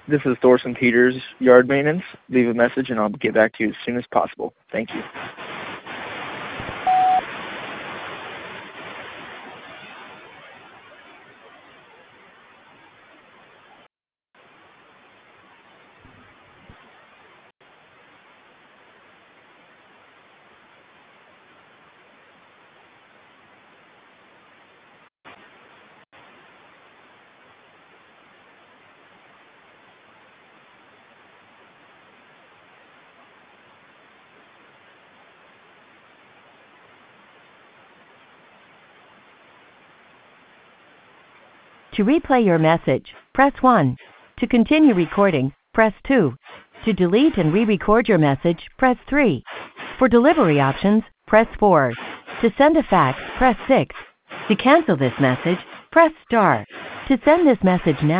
This is Thorson Peters, yard maintenance. Leave a message and I'll get back to you as soon as possible. Thank you. To replay your message, press 1. To continue recording, press 2. To delete and re-record your message, press 3. For delivery options, press 4. To send a fax, press 6. To cancel this message, press star. To send this message now,